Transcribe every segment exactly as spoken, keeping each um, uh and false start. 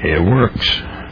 It works.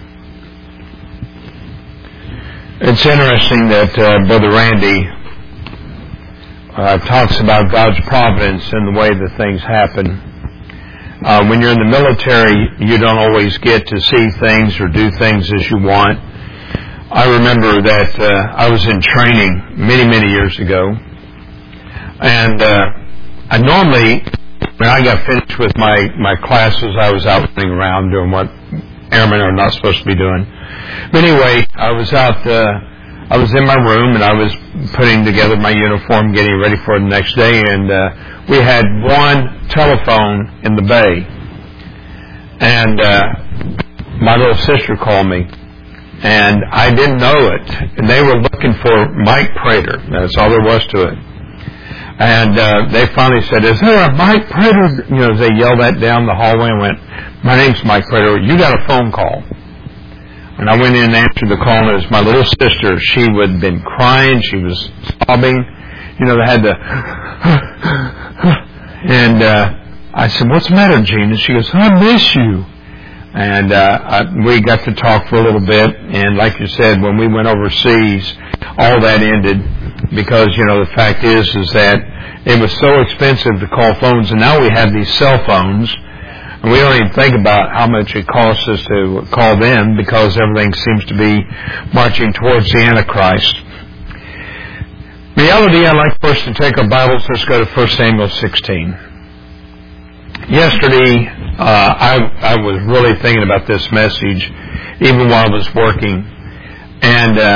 It's interesting that uh, Brother Randy uh, talks about God's providence and the way that things happen. Uh, when you're in the military, you don't always get to see things or do things as you want. I remember that uh, I was in training many, many years ago, and uh, I normally, when I got finished with my, my classes, I was out running around doing what airmen are not supposed to be doing. But anyway, I was out, uh, I was in my room and I was putting together my uniform, getting ready for the next day, and uh, we had one telephone in the bay. And uh, my little sister called me, and I didn't know it. And they were looking for Mike Prater. That's all there was to it. And uh, they finally said, "Is there a Mike Prater?" You know, they yelled that down the hallway and went, "My name's Mike Prater. You got a phone call." And I went in and answered the call, and it was my little sister. She had been crying. She was sobbing. You know, they had to... and uh, I said, "What's the matter, Gene?" And she goes, "I miss you." And uh, I, we got to talk for a little bit. And like you said, when we went overseas, all that ended because, you know, the fact is, is that it was so expensive to call phones. And now we have these cell phones. And we don't even think about how much it costs us to call them because everything seems to be marching towards the Antichrist. Reality, I'd like for us to take our Bibles. Let's go to First Samuel sixteen. Yesterday, uh, I, I was really thinking about this message even while I was working. And uh,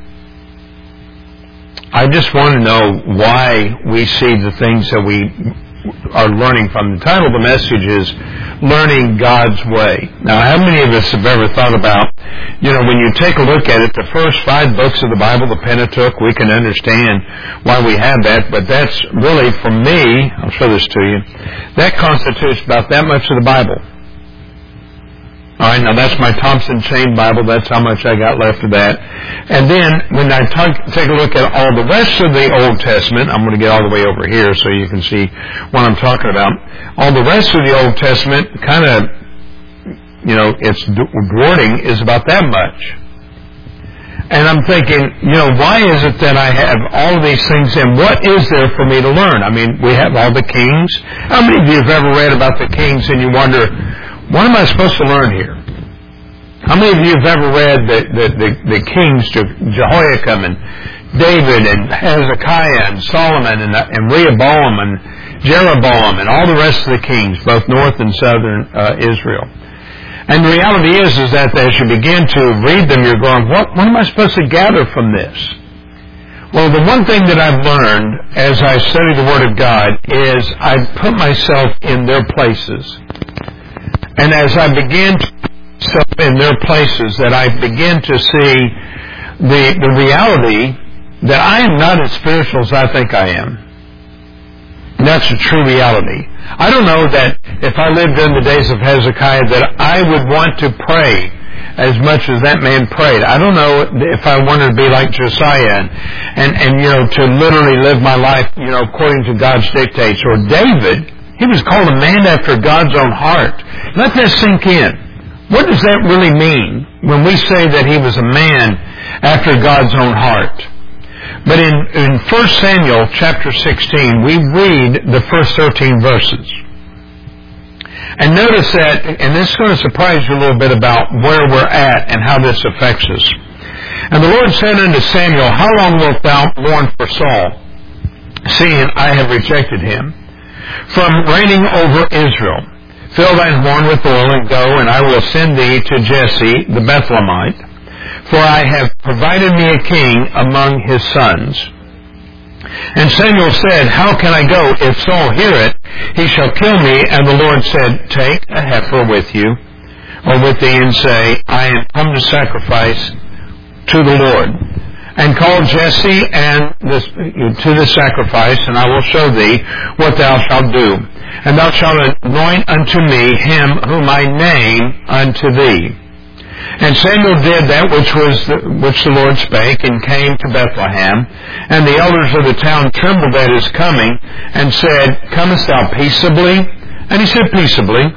I just want to know why we see the things that we are learning from. The title of the message is Learning God's Way. Now, how many of us have ever thought about, you know, when you take a look at it, the first five books of the Bible, the Pentateuch, we can understand why we have that, but that's really, for me, I'll show this to you, that constitutes about that much of the Bible. All right, now that's my Thompson Chain Bible. That's how much I got left of that. And then when I t- take a look at all the rest of the Old Testament, I'm going to get all the way over here so you can see what I'm talking about. All the rest of the Old Testament kind of, you know, its wording is about that much. And I'm thinking, you know, why is it that I have all of these things and what is there for me to learn? I mean, we have all the kings. How many of you have ever read about the kings and you wonder, what am I supposed to learn here? How many of you have ever read the, the, the, the kings, Jehoiakim and David and Hezekiah and Solomon and, and Rehoboam and Jeroboam and all the rest of the kings, both north and southern uh, Israel? And the reality is, is that as you begin to read them, you're going, what, what am I supposed to gather from this? Well, the one thing that I've learned as I study the Word of God is I put myself in their places. And as I begin to put myself in their places, that I begin to see the, the reality that I am not as spiritual as I think I am. And that's a true reality. I don't know that if I lived in the days of Hezekiah that I would want to pray as much as that man prayed. I don't know if I wanted to be like Josiah and, and, and you know, to literally live my life, you know, according to God's dictates. Or David, he was called a man after God's own heart. Let that sink in. What does that really mean when we say that he was a man after God's own heart? But in, in First Samuel chapter sixteen, we read the first thirteen verses. And notice that, and this is going to surprise you a little bit about where we're at and how this affects us. And the Lord said unto Samuel, How long wilt thou mourn for Saul, seeing I have rejected him from reigning over Israel? Fill thine horn with oil and go, and I will send thee to Jesse the Bethlehemite. For I have provided me a king among his sons. And Samuel said, How can I go? If Saul hear it, he shall kill me. And the Lord said, Take a heifer with you, or with thee, and say, I am come to sacrifice to the Lord. And call Jesse and this, to the sacrifice, and I will show thee what thou shalt do. And thou shalt anoint unto me him whom I name unto thee. And Samuel did that which was the, which the Lord spake, and came to Bethlehem. And the elders of the town trembled at his coming, and said, Comest thou peaceably? And he said, Peaceably.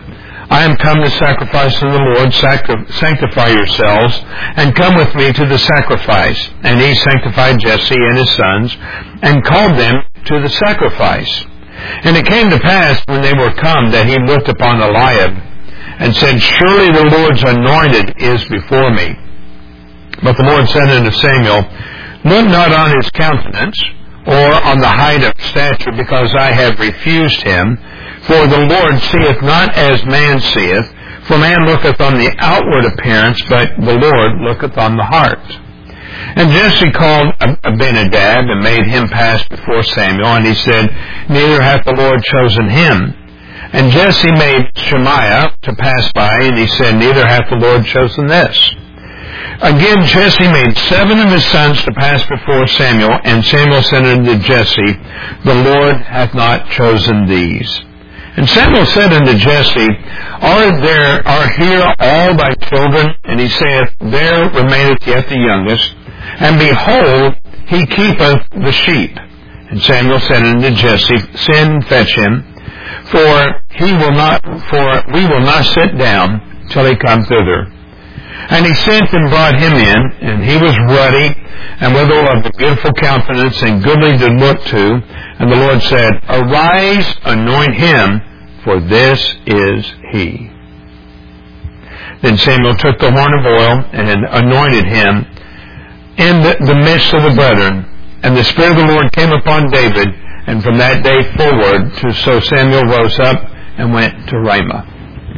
I am come to sacrifice to the Lord. Sacri- sanctify yourselves, and come with me to the sacrifice. And he sanctified Jesse and his sons, and called them to the sacrifice. And it came to pass, when they were come, that he looked upon Eliab, and said, Surely the Lord's anointed is before me. But the Lord said unto Samuel, Look not on his countenance, or on the height of stature, because I have refused him. For the Lord seeth not as man seeth, for man looketh on the outward appearance, but the Lord looketh on the heart. And Jesse called Abinadab, and made him pass before Samuel, and he said, Neither hath the Lord chosen him. And Jesse made Shemaiah to pass by, and he said, Neither hath the Lord chosen this. Again Jesse made seven of his sons to pass before Samuel, and Samuel said unto Jesse, The Lord hath not chosen these. And Samuel said unto Jesse, Are there are here all thy children? And he saith, There remaineth yet the youngest, and behold, he keepeth the sheep. And Samuel said unto Jesse, Send and fetch him, for he will not, for we will not sit down till he come thither. And he sent and brought him in, and he was ruddy, and withal of a beautiful countenance, and goodly to look to. And the Lord said, Arise, anoint him, for this is he. Then Samuel took the horn of oil, and anointed him in the, the midst of the brethren. And the Spirit of the Lord came upon David, and from that day forward, to, so Samuel rose up and went to Ramah.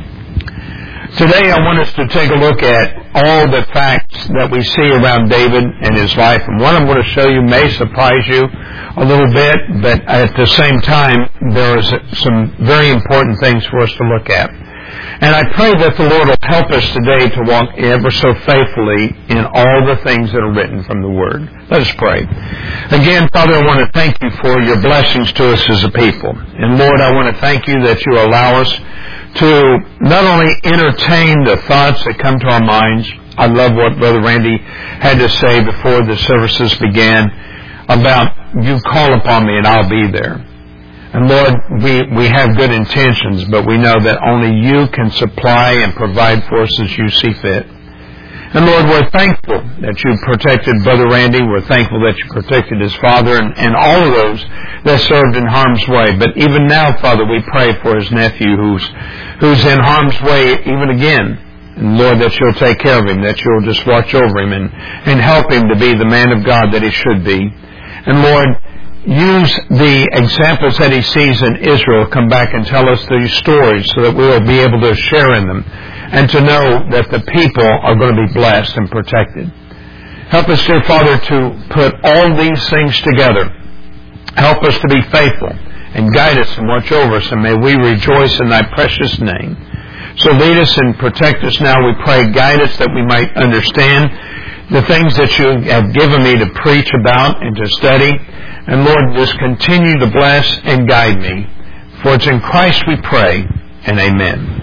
Today I want us to take a look at all the facts that we see around David and his life. And what I'm going to show you may surprise you a little bit, but at the same time, there is some very important things for us to look at. And I pray that the Lord will help us today to walk ever so faithfully in all the things that are written from the Word. Let us pray. Again, Father, I want to thank you for your blessings to us as a people. And Lord, I want to thank you that you allow us to not only entertain the thoughts that come to our minds. I love what Brother Randy had to say before the services began about, you call upon me and I'll be there. And Lord, we, we have good intentions, but we know that only you can supply and provide for us as you see fit. And Lord, we're thankful that you protected Brother Randy. We're thankful that you protected his father and, and all of those that served in harm's way. But even now, Father, we pray for his nephew who's, who's in harm's way even again. And Lord, that you'll take care of him, that you'll just watch over him and, and help him to be the man of God that he should be. And Lord, use the examples that he sees in Israel, come back and tell us these stories so that we will be able to share in them and to know that the people are going to be blessed and protected. Help us, dear Father, to put all these things together. Help us to be faithful and guide us and watch over us, and may we rejoice in thy precious name. So lead us and protect us now, we pray. Guide us that we might understand the things that you have given me to preach about and to study. And Lord, just continue to bless and guide me. For it's in Christ we pray, and amen.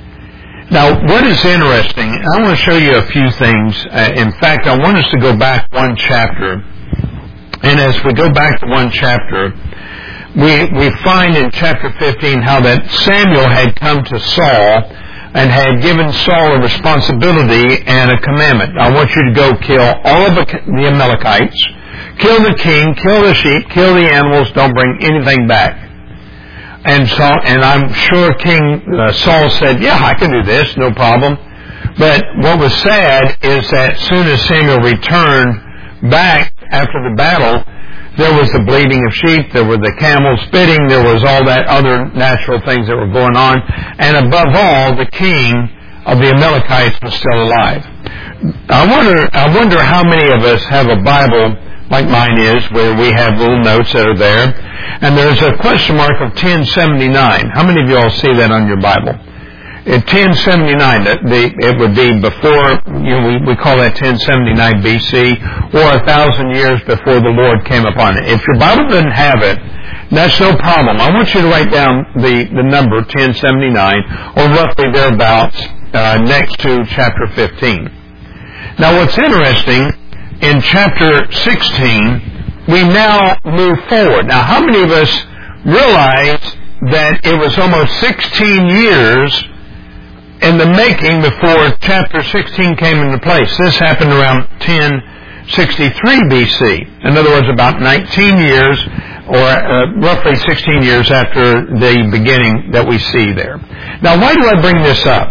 Now, what is interesting, I want to show you a few things. Uh, in fact, I want us to go back one chapter. And as we go back to one chapter, we, we find in chapter fifteen how that Samuel had come to Saul and had given Saul a responsibility and a commandment. I want you to go kill all of the, the Amalekites, kill the king, kill the sheep, kill the animals, don't bring anything back. And so, and I'm sure King uh, Saul said, yeah, I can do this, no problem. But what was sad is that as soon as Samuel returned back after the battle, there was the bleating of sheep, there were the camels spitting, there was all that other natural things that were going on. And above all, the king of the Amalekites was still alive. I wonder, I wonder how many of us have a Bible like mine is, where we have little notes that are there. And there's a question mark of ten seventy-nine. How many of you all see that on your Bible? At ten seventy-nine, the, the, it would be before, you know, we, we call that ten seventy-nine B C, or a thousand years before the Lord came upon it. If your Bible doesn't have it, that's no problem. I want you to write down the, the number ten seventy-nine, or roughly thereabouts, uh, next to chapter fifteen. Now what's interesting, in chapter sixteen, we now move forward. Now, how many of us realize that it was almost sixteen years in the making before chapter sixteen came into place. This happened around ten sixty-three B C. In other words, about nineteen years, or uh, roughly sixteen years after the beginning that we see there. Now, why do I bring this up?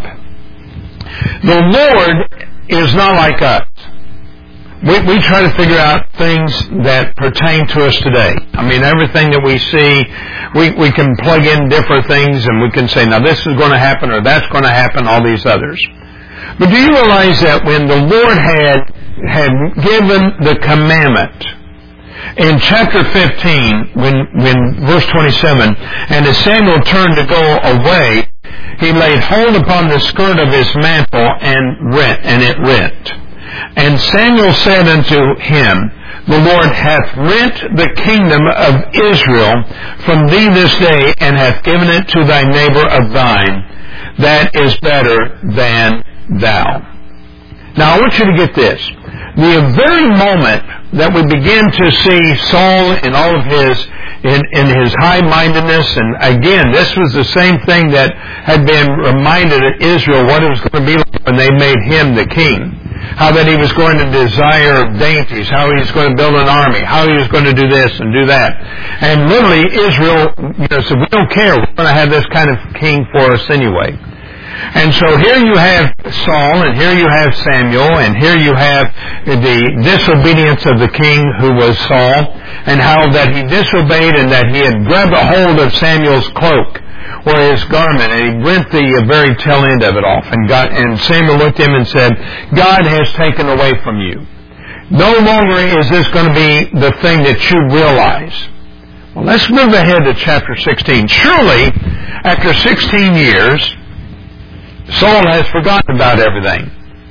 The Lord is not like us. We, we try to figure out things that pertain to us today. I mean, everything that we see, we, we can plug in different things and we can say, now this is going to happen or that's going to happen, all these others. But do you realize that when the Lord had, had given the commandment, in chapter fifteen, when, when verse twenty-seven, and as Samuel turned to go away, he laid hold upon the skirt of his mantle and rent, and it rent. And Samuel said unto him, the Lord hath rent the kingdom of Israel from thee this day, and hath given it to thy neighbor of thine, that is better than thou. Now I want you to get this. The very moment that we begin to see Saul in all of his in, in his high-mindedness, and again, this was the same thing that had been reminded of Israel what it was going to be like when they made him the king. How that he was going to desire dainties, how he was going to build an army, how he was going to do this and do that. And literally Israel, you know, said, we don't care, we're going to have this kind of king for us anyway. And so here you have Saul, and here you have Samuel, and here you have the disobedience of the king who was Saul, and how that he disobeyed and that he had grabbed a hold of Samuel's cloak or his garment, and he rent the uh, very tail end of it off. And God, and Samuel looked at him and said, God has taken away from you. No longer is this going to be the thing that you realize. Well, let's move ahead to chapter sixteen. Surely, after sixteen years, Saul has forgotten about everything.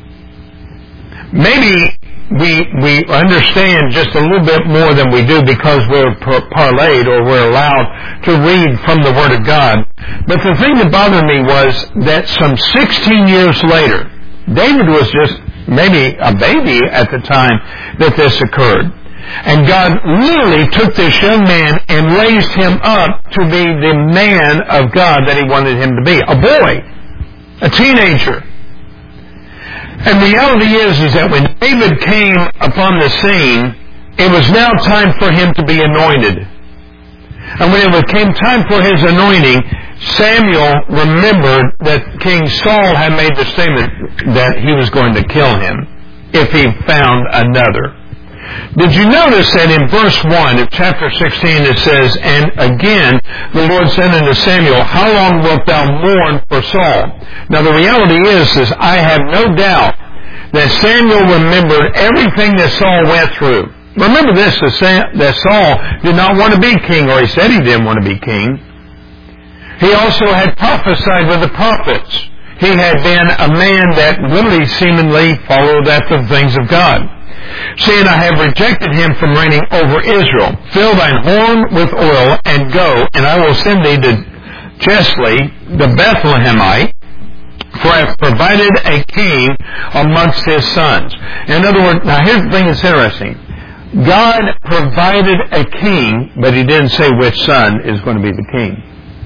Maybe we we understand just a little bit more than we do because we're parlayed or we're allowed to read from the Word of God. But the thing that bothered me was that some sixteen years later, David was just maybe a baby at the time that this occurred. And God literally took this young man and raised him up to be the man of God that He wanted him to be. A boy. A teenager. And the reality is, is that when David came upon the scene, it was now time for him to be anointed. And when it came time for his anointing, Samuel remembered that King Saul had made the statement that he was going to kill him if he found another. Did you notice that in verse one of chapter sixteen it says, and again the Lord said unto Samuel, how long wilt thou mourn for Saul? Now the reality is, is I have no doubt that Samuel remembered everything that Saul went through. Remember this, that Saul did not want to be king, or he said he didn't want to be king. He also had prophesied with the prophets. He had been a man that literally seemingly followed after the things of God. Saying, I have rejected him from reigning over Israel. Fill thine horn with oil, and go, and I will send thee to Chesley, the Bethlehemite, for I have provided a king amongst his sons. In other words, now here's the thing that's interesting. God provided a king, but He didn't say which son is going to be the king.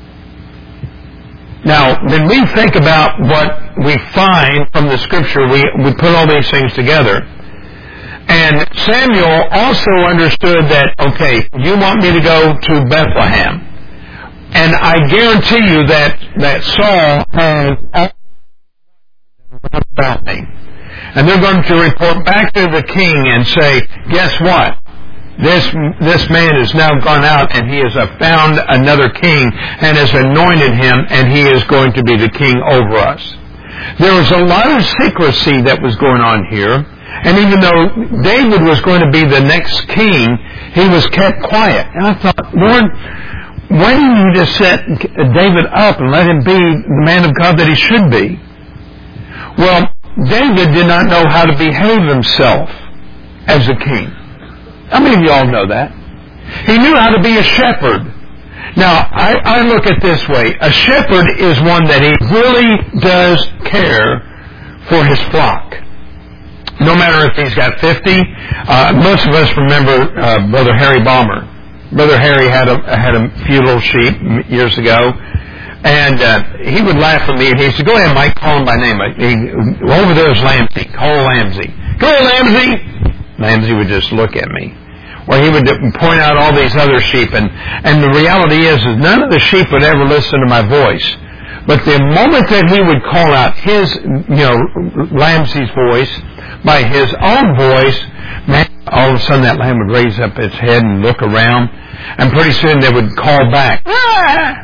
Now, when we think about what we find from the Scripture, we, we put all these things together. And Samuel also understood that, okay, you want me to go to Bethlehem. And I guarantee you that, that Saul has about me. And they're going to report back to the king and say, guess what? This, this man has now gone out and he has found another king and has anointed him, and he is going to be the king over us. There was a lot of secrecy that was going on here. And even though David was going to be the next king, he was kept quiet. And I thought, Lord, why didn't you just set David up and let him be the man of God that he should be? Well, David did not know how to behave himself as a king. How many of you all know that? He knew how to be a shepherd. Now, I, I look at it this way. A shepherd is one that he really does care for his flock. No matter if he's got fifty. Uh, most of us remember uh, Brother Harry Balmer. Brother Harry had a had a few little sheep years ago, And uh, he would laugh at me, and he said, go ahead, Mike, call him by name. He, over there is Lamsey. Call Lamsey. Go ahead, Lamsey. Lamsey would just look at me. Or he would point out all these other sheep. And, and the reality is, is none of the sheep would ever listen to my voice. But the moment that he would call out his, you know, Lamsey's voice by his own voice, man, all of a sudden that lamb would raise up its head and look around. And pretty soon they would call back. Ah!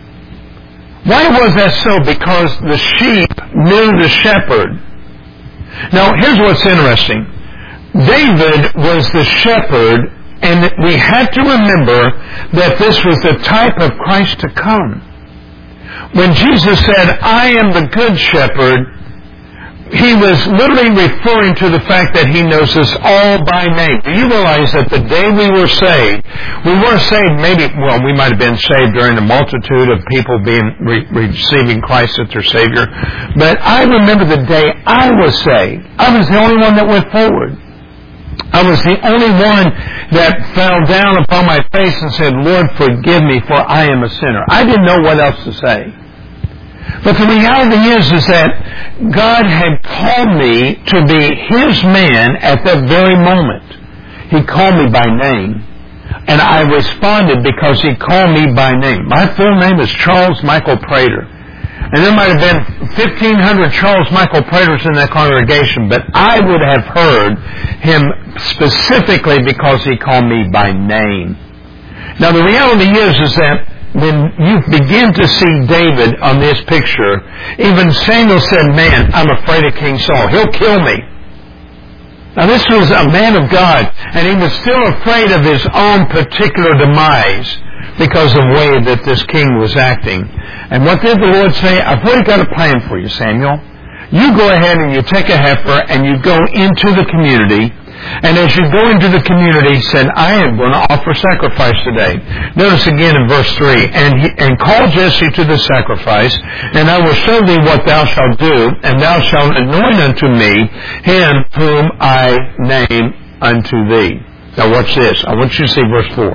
Why was that so? Because the sheep knew the shepherd. Now, here's what's interesting. David was the shepherd, and we had to remember that this was the type of Christ to come. When Jesus said, I am the good shepherd, he was literally referring to the fact that he knows us all by name. Do you realize that the day we were saved, we weren't saved maybe, well, we might have been saved during a multitude of people being re- receiving Christ as their Savior. But I remember the day I was saved. I was the only one that went forward. I was the only one that fell down upon my face and said, Lord, forgive me, for I am a sinner. I didn't know what else to say. But the reality is, is that God had called me to be His man at that very moment. He called me by name. And I responded because He called me by name. My full name is Charles Michael Prater. And there might have been fifteen hundred Charles Michael Praters in that congregation, but I would have heard Him specifically because He called me by name. Now the reality is, is that when you begin to see David on this picture, even Samuel said, man, I'm afraid of King Saul. He'll kill me. Now this was a man of God, and he was still afraid of his own particular demise because of the way that this king was acting. And what did the Lord say? I've already got a plan for you, Samuel. You go ahead and you take a heifer and you go into the community. And as you go into the community, he said, I am going to offer sacrifice today. Notice again in verse three, and, he, and call Jesse to the sacrifice, and I will show thee what thou shalt do, and thou shalt anoint unto me him whom I name unto thee. Now watch this. I want you to see verse four.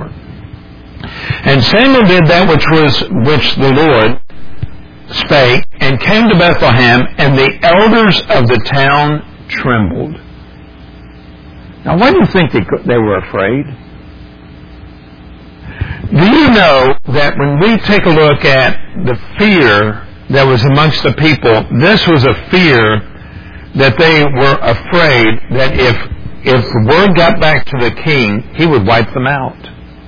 And Samuel did that which was which the Lord spake, and came to Bethlehem, and the elders of the town trembled. Now, why do you think they, they were afraid? Do you know that when we take a look at the fear that was amongst the people, this was a fear that they were afraid that if, if the word got back to the king, he would wipe them out.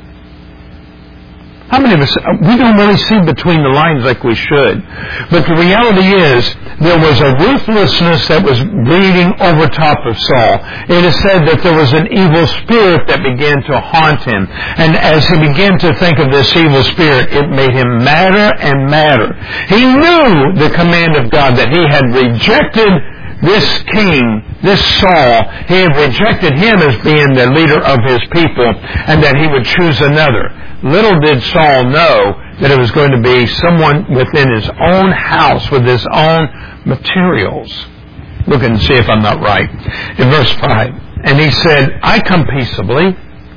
How many of us, we don't really see between the lines like we should. But the reality is, there was a ruthlessness that was breeding over top of Saul. It is said that there was an evil spirit that began to haunt him. And as he began to think of this evil spirit, it made him madder and madder. He knew the command of God that he had rejected this king, this Saul. He had rejected him as being the leader of his people, and that he would choose another. Little did Saul know that it was going to be someone within his own house with his own materials. Look and see if I'm not right. In verse five, and he said, I come peaceably.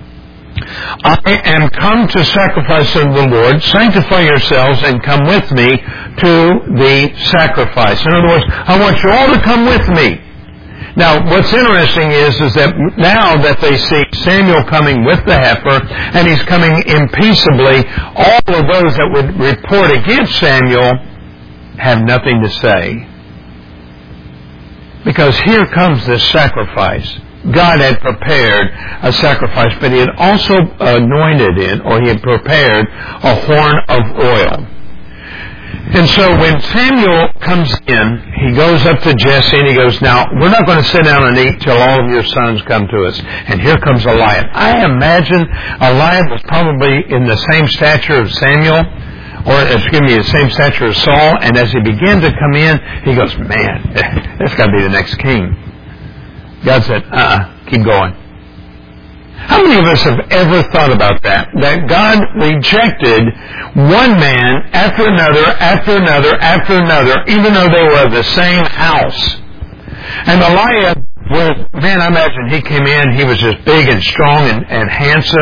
I am come to sacrifice unto the Lord. Sanctify yourselves and come with me to the sacrifice. In other words, I want you all to come with me. Now, what's interesting is, is that now that they see Samuel coming with the heifer, and he's coming in peaceably, all of those that would report against Samuel have nothing to say. Because here comes this sacrifice. God had prepared a sacrifice, but he had also anointed it, or he had prepared a horn of oil. And so when Samuel comes in, he goes up to Jesse and he goes, now, we're not going to sit down and eat till all of your sons come to us. And here comes Eliab. I imagine Eliab was probably in the same stature of Samuel, or excuse me, the same stature as Saul. And as he began to come in, he goes, man, that's got to be the next king. God said, uh-uh, keep going. How many of us have ever thought about that? That God rejected one man after another, after another, after another, even though they were of the same house. And Eliab, well, man, I imagine he came in, he was just big and strong and, and handsome.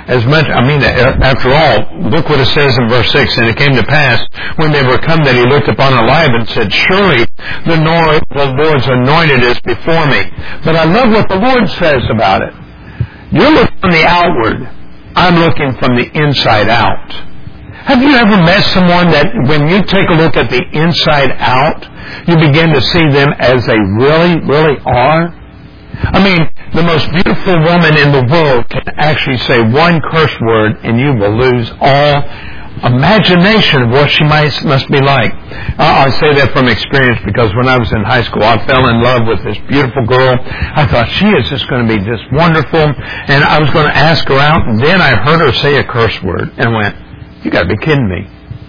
As much, I mean, after all, look what it says in verse six. And it came to pass, when they were come, that he looked upon Eliab and said, surely the Lord's anointed is before me. But I love what the Lord says about it. You're looking from the outward. I'm looking from the inside out. Have you ever met someone that when you take a look at the inside out, you begin to see them as they really, really are? I mean, the most beautiful woman in the world can actually say one curse word and you will lose all imagination of what she might, must be like. I say that from experience because when I was in high school, I fell in love with this beautiful girl. I thought she is just going to be just wonderful. And I was going to ask her out, and then I heard her say a curse word and went, you got to be kidding me.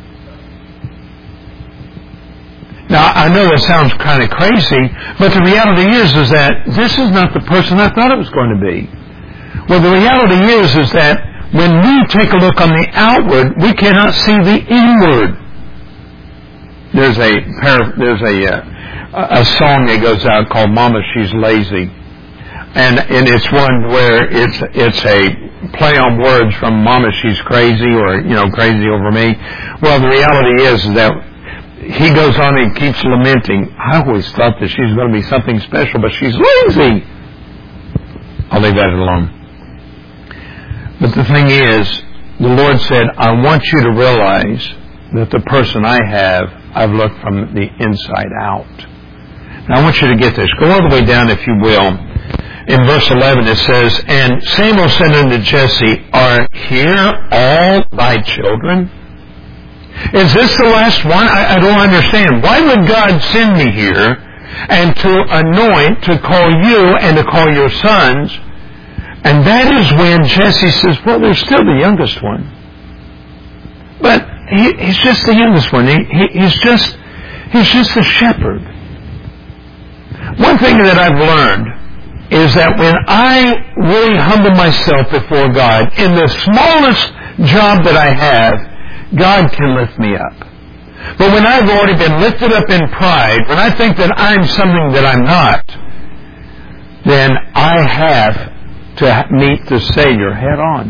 Now, I know that sounds kind of crazy, but the reality is, is that this is not the person I thought it was going to be. Well, the reality is, is that when we take a look on the outward, we cannot see the inward. There's a there's a uh, a song that goes out called "Mama, She's Lazy," and and it's one where it's it's a play on words from "Mama, She's Crazy" or you know "Crazy Over Me." Well, the reality is that he goes on and keeps lamenting. I always thought that she's going to be something special, but she's lazy. I'll leave that alone. But the thing is, the Lord said, I want you to realize that the person I have, I've looked from the inside out. Now I want you to get this. Go all the way down, if you will. In verse eleven it says, and Samuel said unto Jesse, are here all thy children? Is this the last one? I, I don't understand. Why would God send me here and to anoint, to call you and to call your sons? And that is when Jesse says, well, there's still the youngest one. But he, he's just the youngest one. He, he, he's just he's just a shepherd. One thing that I've learned is that when I really humble myself before God, in the smallest job that I have, God can lift me up. But when I've already been lifted up in pride, when I think that I'm something that I'm not, then I have to meet the Savior head on.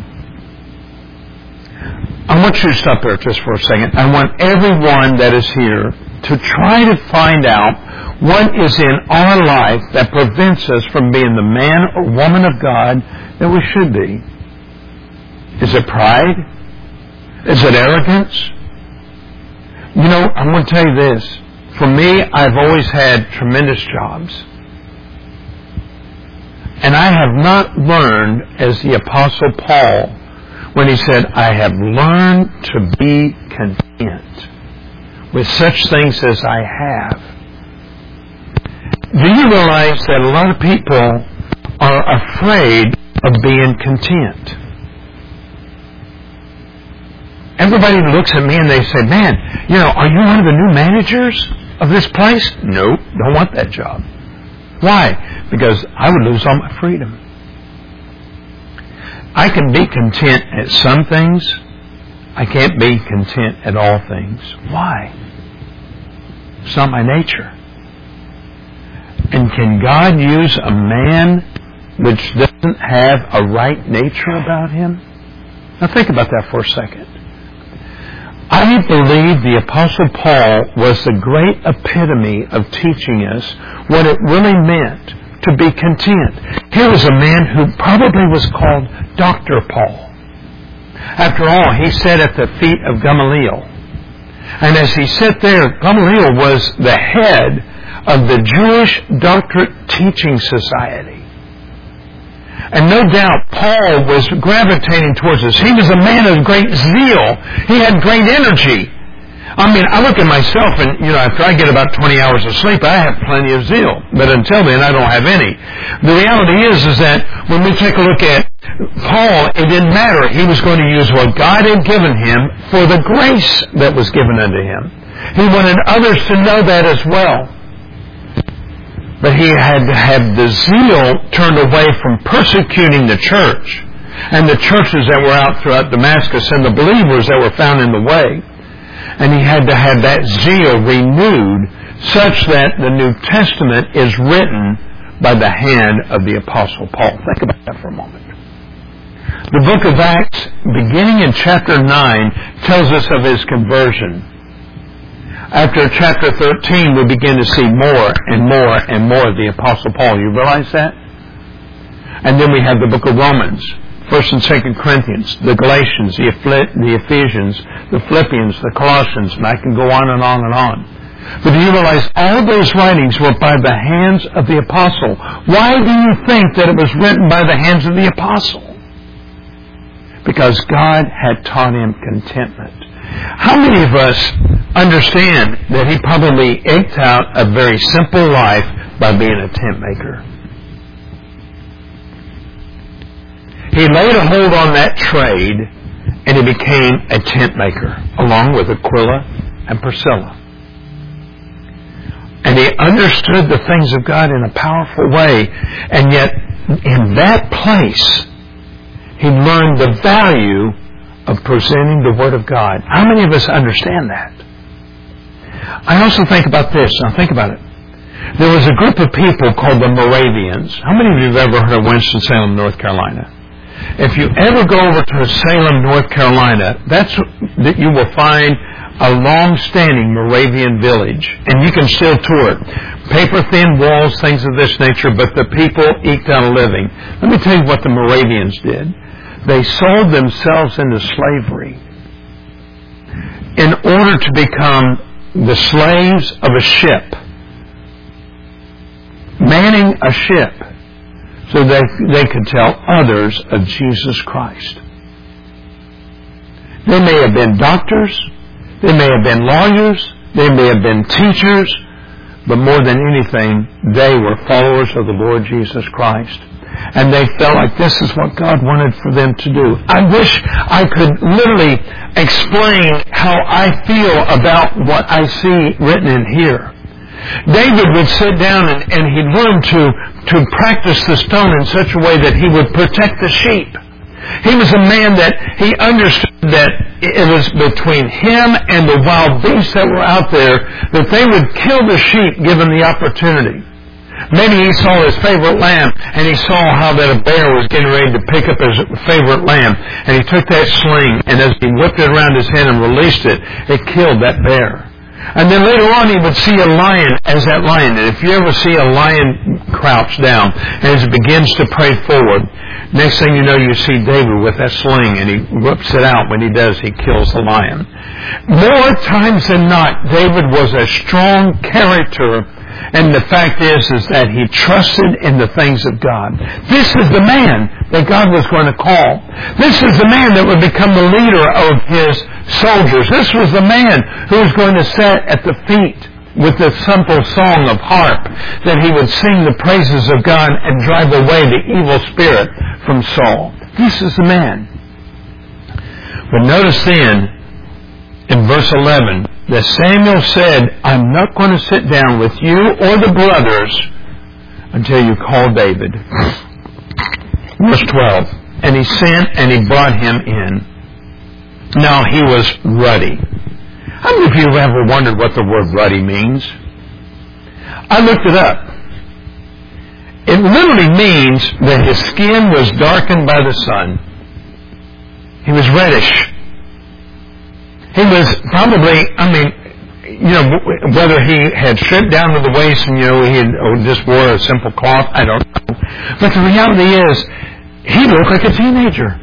I want you to stop there just for a second. I want everyone that is here to try to find out what is in our life that prevents us from being the man or woman of God that we should be. Is it pride? Is it arrogance? You know, I'm going to tell you this. For me, I've always had tremendous jobs. And I have not learned, as the Apostle Paul, when he said, I have learned to be content with such things as I have. Do you realize that a lot of people are afraid of being content? Everybody looks at me and they say, man, you know, are you one of the new managers of this place? Nope, don't want that job. Why? Because I would lose all my freedom. I can be content at some things. I can't be content at all things. Why? It's not my nature. And can God use a man which doesn't have a right nature about him? Now think about that for a second. I believe the Apostle Paul was the great epitome of teaching us what it really meant to be content. Here was a man who probably was called Doctor Paul. After all, he sat at the feet of Gamaliel. And as he sat there, Gamaliel was the head of the Jewish Doctorate Teaching Society. And no doubt Paul was gravitating towards this. He was a man of great zeal. He had great energy. I mean, I look at myself and, you know, after I get about twenty hours of sleep, I have plenty of zeal. But until then, I don't have any. The reality is, is that when we take a look at Paul, it didn't matter. He was going to use what God had given him for the grace that was given unto him. He wanted others to know that as well. But he had to have the zeal turned away from persecuting the church and the churches that were out throughout Damascus and the believers that were found in the way. And he had to have that zeal renewed such that the New Testament is written by the hand of the Apostle Paul. Think about that for a moment. The book of Acts, beginning in chapter nine, tells us of his conversion. After chapter thirteen, we begin to see more and more and more of the Apostle Paul. You realize that? And then we have the book of Romans, First and Second Corinthians, the Galatians, the Ephesians, the Philippians, the Colossians, and I can go on and on and on. But do you realize all those writings were by the hands of the apostle? Why do you think that it was written by the hands of the apostle? Because God had taught him contentment. How many of us understand that he probably eked out a very simple life by being a tent maker? He laid a hold on that trade and he became a tent maker along with Aquila and Priscilla. And he understood the things of God in a powerful way. And yet, in that place, he learned the value of presenting the Word of God. How many of us understand that? I also think about this. Now, think about it. There was a group of people called the Moravians. How many of you have ever heard of Winston-Salem, North Carolina? If you ever go over to Salem, North Carolina, that's that you will find a long-standing Moravian village, and you can still tour it. Paper-thin walls, things of this nature, but the people eked out a living. Let me tell you what the Moravians did. They sold themselves into slavery in order to become the slaves of a ship, manning a ship, so they, they could tell others of Jesus Christ. They may have been doctors, they may have been lawyers, they may have been teachers, but more than anything, they were followers of the Lord Jesus Christ. And they felt like this is what God wanted for them to do. I wish I could literally explain how I feel about what I see written in here. David would sit down and, and he'd learn to, to practice the stone in such a way that he would protect the sheep. He was a man that he understood that it was between him and the wild beasts that were out there that they would kill the sheep given the opportunity. Maybe he saw his favorite lamb and he saw how that a bear was getting ready to pick up his favorite lamb, and he took that sling and as he whipped it around his head and released it, it killed that bear. And then later on he would see a lion as that lion. And if you ever see a lion crouch down and as it begins to pray forward, next thing you know you see David with that sling and he whips it out. When he does, he kills the lion. More times than not, David was a strong character. And the fact is, is that he trusted in the things of God. This is the man that God was going to call. This is the man that would become the leader of his soldiers. This was the man who was going to sit at the feet with the simple song of harp, that he would sing the praises of God and drive away the evil spirit from Saul. This is the man. But notice then, in verse eleven, that Samuel said, I'm not going to sit down with you or the brothers until you call David. Verse twelve, and he sent and he brought him in. Now he was ruddy. How many of you have ever wondered what the word ruddy means? I looked it up. It literally means that his skin was darkened by the sun. He was reddish. He was probably, I mean, you know, whether he had stripped down to the waist and, you know, he had, or just wore a simple cloth, I don't know. But the reality is, he looked like a teenager.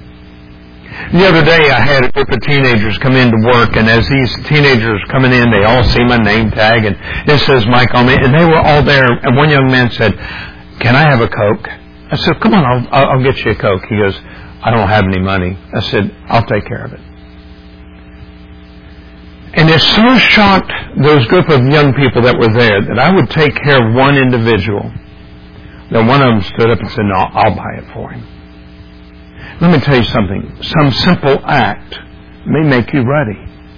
The other day I had a group of teenagers come in to work, and as these teenagers coming in, they all see my name tag, and it says Mike on me, and they were all there, and one young man said, can I have a Coke? I said, come on, I'll, I'll get you a Coke. He goes, I don't have any money. I said, I'll take care of it. And it so shocked those group of young people that were there that I would take care of one individual, that one of them stood up and said, no, I'll buy it for him. Let me tell you something. Some simple act may make you ruddy.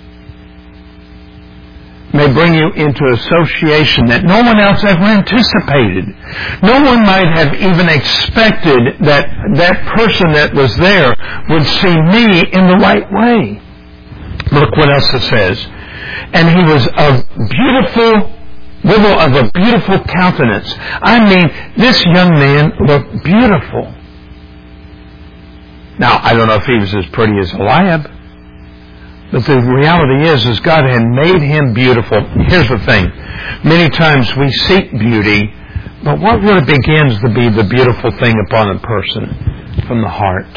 May bring you into association that no one else ever anticipated. No one might have even expected that that person that was there would see me in the right way. Look what else it says. And he was of beautiful, little of a beautiful countenance. I mean, this young man looked beautiful. Now, I don't know if he was as pretty as Eliab, but the reality is, is God had made him beautiful. Here's the thing. Many times we seek beauty, but what really begins to be the beautiful thing upon a person? From the heart.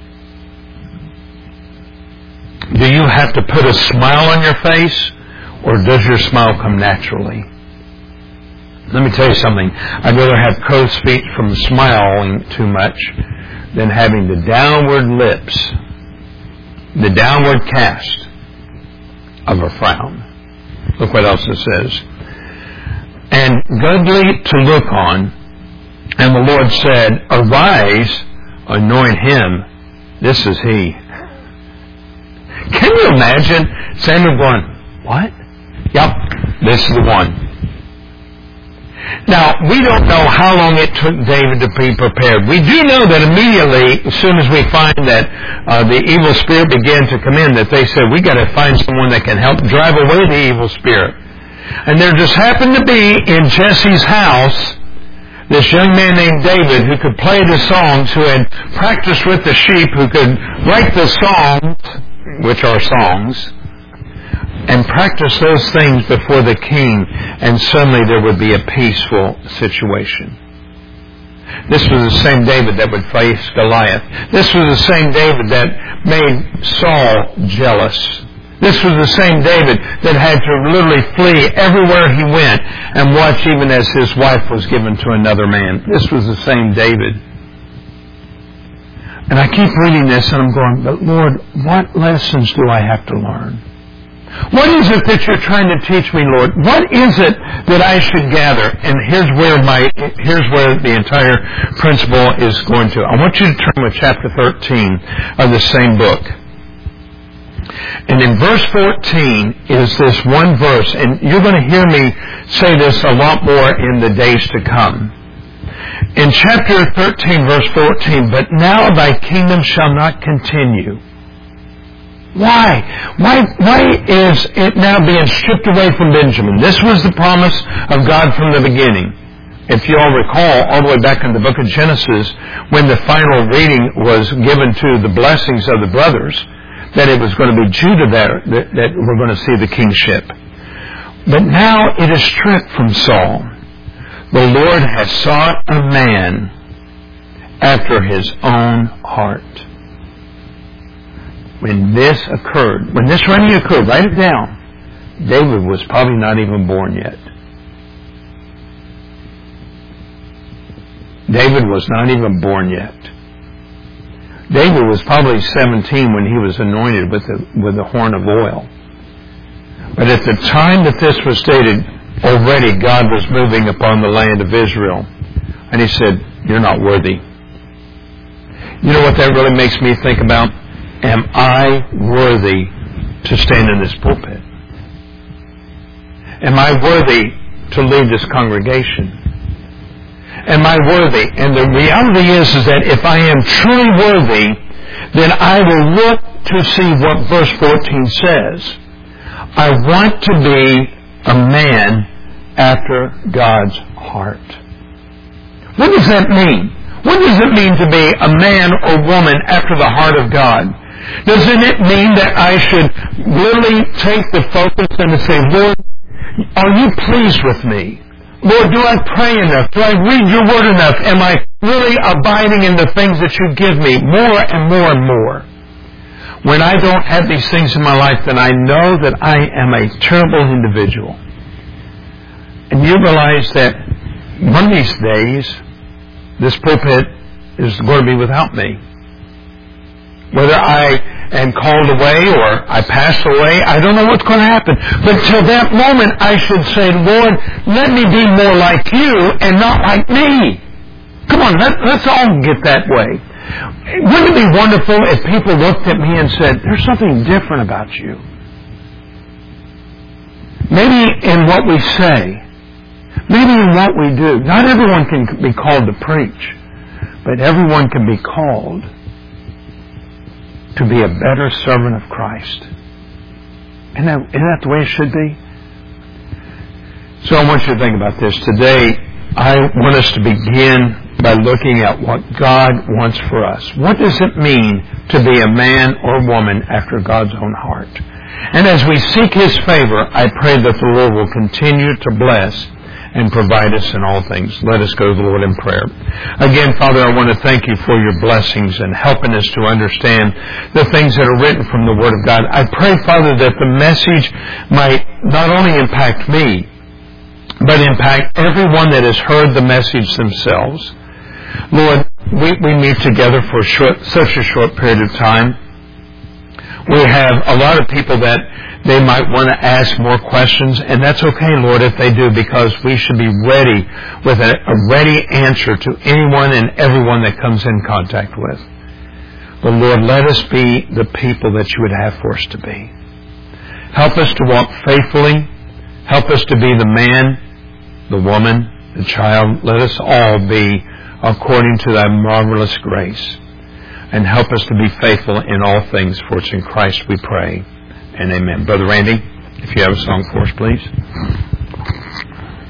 Do you have to put a smile on your face, or does your smile come naturally? Let me tell you something. I'd rather have crow's feet from smiling too much than having the downward lips, the downward cast of a frown. Look what else it says. And goodly to look on, and the Lord said, arise, anoint him, this is he. Can you imagine Samuel going, what? Yep, this is the one. Now, we don't know how long it took David to be prepared. We do know that immediately, as soon as we find that uh, the evil spirit began to come in, that they said, we got to find someone that can help drive away the evil spirit. And there just happened to be in Jesse's house this young man named David who could play the songs, who had practiced with the sheep, who could write the songs, which are songs, and practice those things before the king, and suddenly there would be a peaceful situation. This was the same David that would face Goliath. This was the same David that made Saul jealous. This was the same David that had to literally flee everywhere he went and watch even as his wife was given to another man. This was the same David. And I keep reading this and I'm going, but Lord, what lessons do I have to learn? What is it that you're trying to teach me, Lord? What is it that I should gather? And here's where my, here's where the entire principle is going to. I want you to turn to chapter thirteen of the same book. And in verse fourteen is this one verse, and you're going to hear me say this a lot more in the days to come. In chapter thirteen, verse fourteen, but now thy kingdom shall not continue. Why? Why, why is it now being stripped away from Benjamin? This was the promise of God from the beginning. If you all recall, all the way back in the book of Genesis, when the final reading was given to the blessings of the brothers, that it was going to be Judah there that, that we're going to see the kingship. But now it is stripped from Saul. The Lord has sought a man after his own heart. When this occurred, when this running occurred, write it down, David was probably not even born yet. David was not even born yet. David was probably seventeen when he was anointed with the, with the horn of oil. But at the time that this was stated, already God was moving upon the land of Israel. And he said, you're not worthy. You know what that really makes me think about? Am I worthy to stand in this pulpit? Am I worthy to lead this congregation? Am I worthy? And the reality is, is that if I am truly worthy, then I will look to see what verse fourteen says. I want to be a man after God's heart. What does that mean? What does it mean to be a man or woman after the heart of God? Doesn't it mean that I should literally take the focus and to say, Lord, are you pleased with me? Lord, do I pray enough? Do I read your word enough? Am I really abiding in the things that you give me more and more and more? When I don't have these things in my life, then I know that I am a terrible individual. And you realize that one of these days, this pulpit is going to be without me. Whether I am called away or I pass away, I don't know what's going to happen. But till that moment, I should say, Lord, let me be more like you and not like me. Come on, let, let's all get that way. Wouldn't it be wonderful if people looked at me and said, there's something different about you? Maybe in what we say, maybe in what we do. Not everyone can be called to preach, but everyone can be called to be a better servant of Christ. Isn't that, isn't that the way it should be? So I want you to think about this. Today, I want us to begin by looking at what God wants for us. What does it mean to be a man or woman after God's own heart? And as we seek His favor, I pray that the Lord will continue to bless and provide us in all things. Let us go to the Lord in prayer. Again, Father, I want to thank You for Your blessings and helping us to understand the things that are written from the Word of God. I pray, Father, that the message might not only impact me, but impact everyone that has heard the message themselves. Lord, we, we meet together for short, such a short period of time. We have a lot of people that they might want to ask more questions, and that's okay, Lord, if they do, because we should be ready with a, a ready answer to anyone and everyone that comes in contact with. But Lord, let us be the people that You would have for us to be. Help us to walk faithfully. Help us to be the man, the woman, the child. Let us all be according to Thy marvelous grace. And help us to be faithful in all things, for it's in Christ we pray. And amen. Brother Randy, if you have a song for us, please.